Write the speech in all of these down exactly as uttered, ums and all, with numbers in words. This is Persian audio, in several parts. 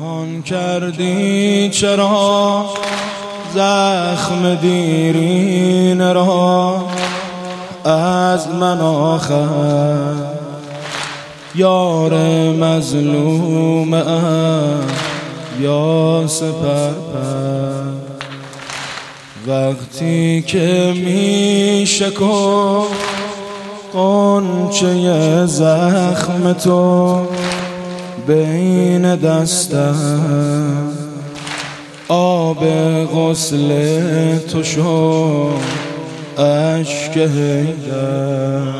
پنهان کردی چرا زخم دیرین را از من آخر یار مظلوم ام یا سپرپر وقتی که می شکن غنچه زخم تو بین دستم آب غسل تو شد اشک حیدر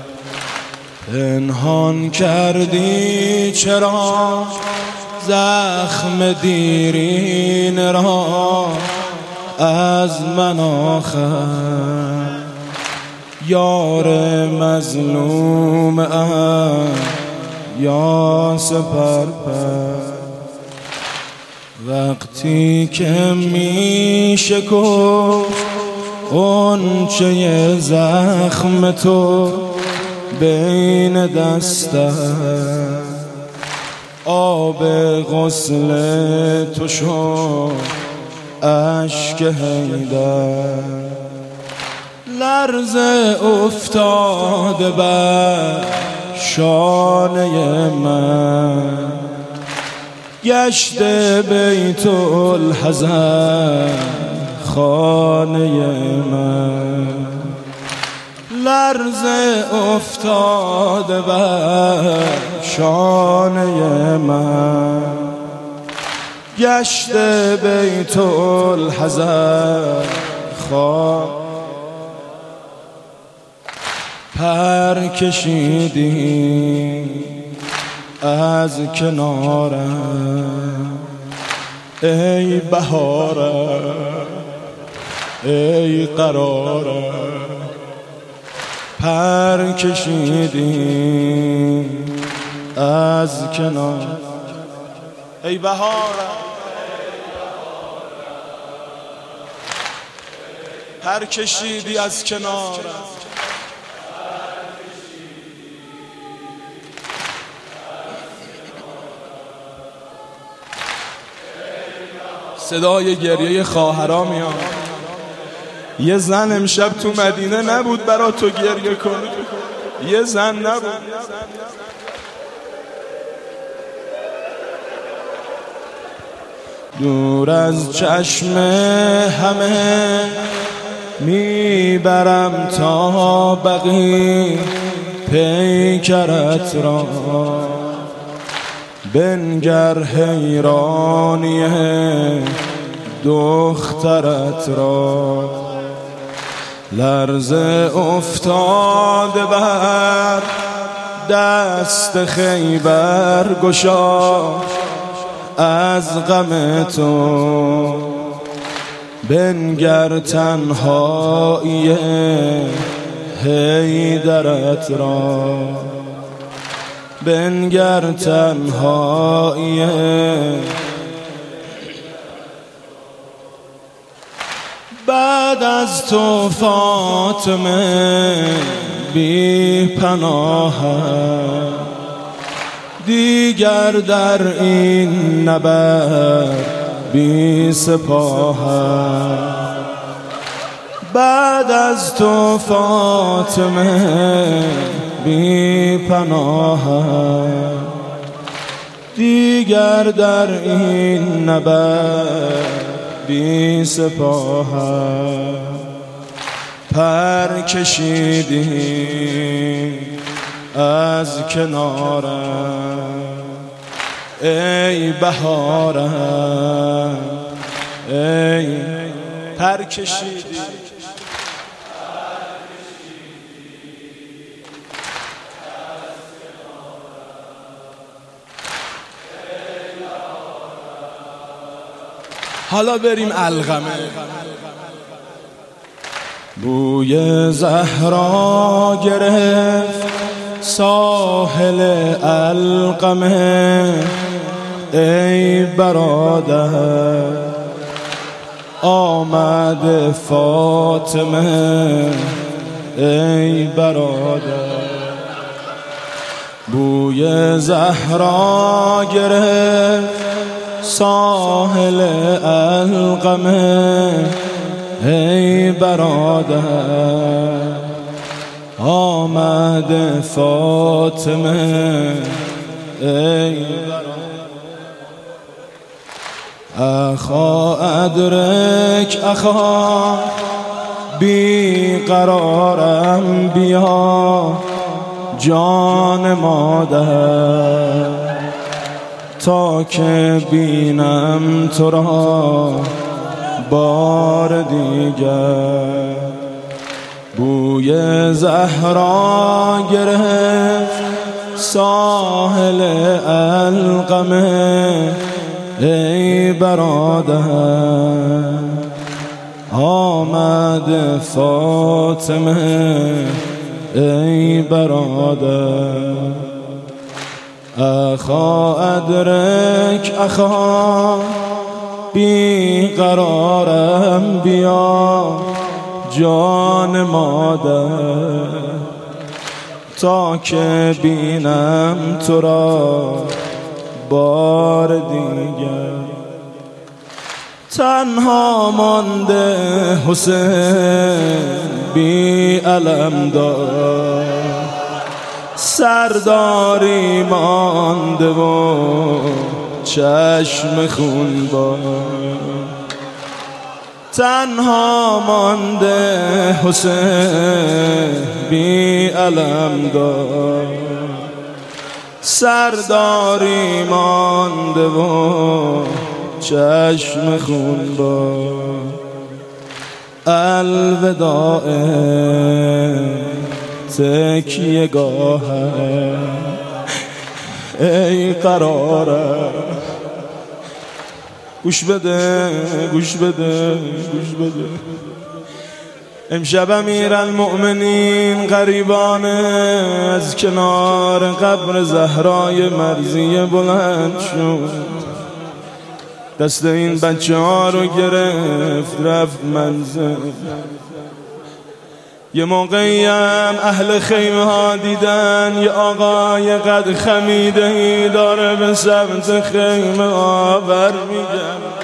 پنهان کردی چرا زخم دیرین را از من آخر یار مظلوم ام یا سپرپر وقتی که می شکفت غنچه زخم تو بین دستم آب غسل تو شد اشک حیدر لرزه افتاده بر شانه من گشته بیت الحزن خانه من لرزه افتاده بر شانه من گشته بیت الحزن خانه پر کشیدی از کنارم ای بهارم ای قرارم پر کشیدی از کنار ای بهارم پر کشیدی از کنارم صدای گریه خواهرام میاد. یه زن امشب تو مدینه نبود برا تو گریه کنه، یه زن نبود. دور از چشم همه میبرم تا بقی پیکرت را بنگر حیرانی دخترت را لرزه افتاده بر دست خیبر گشا از غم تو بنگر تنهایی حیدرت را بنگر تنهایی بعد از تو فاطمه بی پناه دیگر در این نبرد بی سپاه بعد از تو فاطمه بی پناه دیگر در این نبرد بی سپاه پر کشیدی از کنارم ای بهارم ای پر کشیدی حالا بریم القمه. بوی زهرا گرفت ساحل القمه ای برادر آمد فاطمه ای برادر بوی زهرا گرفت ساحل القمه ای برادر آمد فاطمه ای اخا ادرک اخا بی قرارم بیا جان مادر تا که بینم تو را بار دیگر بوی زهرا گرفت ساحل القمه ای برادر آمد فاطمه ای برادر اخا ادرک اخا بی قرارم بیا جان مادر تا که بینم تو را بار دیگر تنها مانده حسین بی علم دار سرداری مانده و چشم خون بار تنها مانده حسین بی علم دار سرداری مانده و چشم خون بار الوداع تکیه گاه ای قراره گوش بده گوش بده گوش بده امشب امیرالمؤمنین غریبانه از کنار قبر زهرای مرضیه بلند شد دست این بچه ها رو گرفت رفت منزل یه موقعی هم اهل خیمه ها دیدن یه آقای قد خمیده ای داره به سمت خیمه ها برمیگرد